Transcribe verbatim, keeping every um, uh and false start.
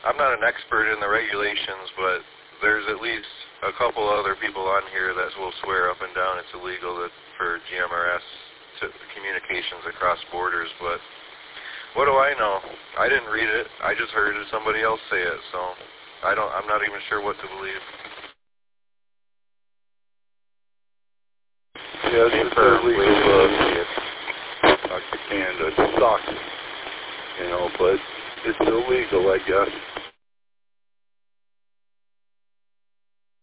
I'm not an expert in the regulations, but there's at least a couple other people on here that will swear up and down it's illegal that, for G M R S to communications across borders, but what do I know? I didn't read it. I just heard somebody else say it, so I don't, I'm not even sure what to believe. Yeah, it's just illegal uh, talk to Canada. It sucks, you know, but it's illegal, I guess.